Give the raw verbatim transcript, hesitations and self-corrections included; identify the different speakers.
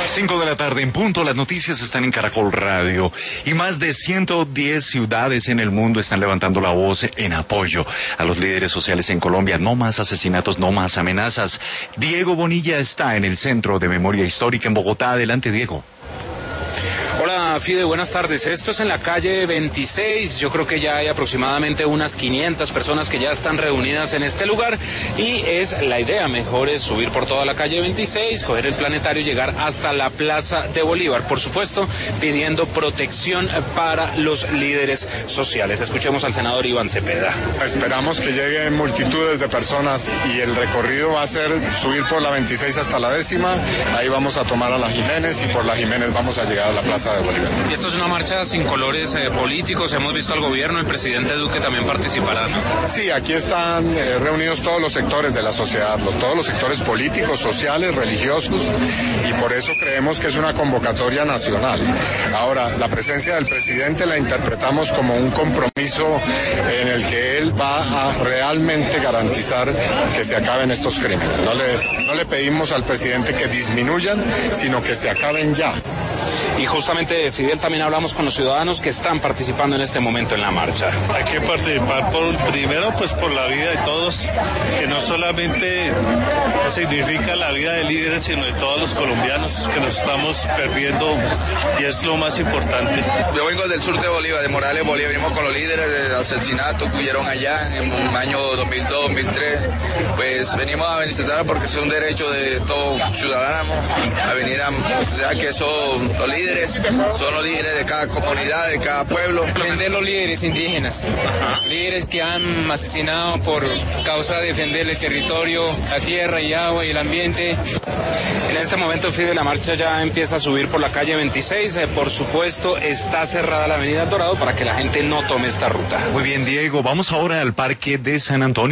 Speaker 1: Cinco de la tarde en punto, las noticias están en Caracol Radio y más de ciento diez ciudades en el mundo están levantando la voz en apoyo a los líderes sociales en Colombia. No más asesinatos, no más amenazas. Diego Bonilla está en el Centro de Memoria Histórica en Bogotá. Adelante, Diego.
Speaker 2: Hola Fide, buenas tardes. Esto es en la calle veintiséis. Yo creo que ya hay aproximadamente unas quinientas personas que ya están reunidas en este lugar y es la idea, mejor es subir por toda la calle veintiséis, coger el planetario y llegar hasta la Plaza de Bolívar, por supuesto pidiendo protección para los líderes sociales. Escuchemos al senador Iván Cepeda.
Speaker 3: Esperamos que lleguen multitudes de personas y el recorrido va a ser subir por la veintiséis hasta la décima, ahí vamos a tomar a la Jiménez y por la Jiménez vamos a llegar a la Plaza de Bolívar.
Speaker 2: Y esto es una marcha sin colores eh, políticos. Hemos visto al gobierno, el presidente Duque también participará, ¿no?
Speaker 3: Sí, aquí están eh, reunidos todos los sectores de la sociedad, los, todos los sectores políticos, sociales, religiosos, y por eso creemos que es una convocatoria nacional. Ahora, la presencia del presidente la interpretamos como un compromiso en el que él va a realmente garantizar que se acaben estos crímenes. No le, no le pedimos al presidente que disminuyan, sino que se acaben ya.
Speaker 2: Y justamente, Fidel, también hablamos con los ciudadanos que están participando en este momento en la marcha.
Speaker 4: Hay que participar por, primero pues por la vida de todos, que no solamente significa la vida de líderes, sino de todos los colombianos que nos estamos perdiendo, y es lo más importante.
Speaker 5: Yo vengo del sur de Bolívar, de Morales, Bolívar, venimos con los líderes del asesinato que hubieron allá en el año dos mil dos, dos mil tres, pues venimos a manifestar porque es un derecho de todo ciudadano a venir a, ya que son los líderes son los líderes de cada comunidad, de cada pueblo.
Speaker 6: Defender los líderes indígenas, Ajá. líderes que han asesinado por causa de defender el territorio, la tierra y agua y el ambiente.
Speaker 2: En este momento, Fide, la marcha ya empieza a subir por la calle veintiséis. Eh, por supuesto, está cerrada la avenida Dorado para que la gente no tome esta ruta.
Speaker 1: Muy bien, Diego. Vamos ahora al Parque de San Antonio.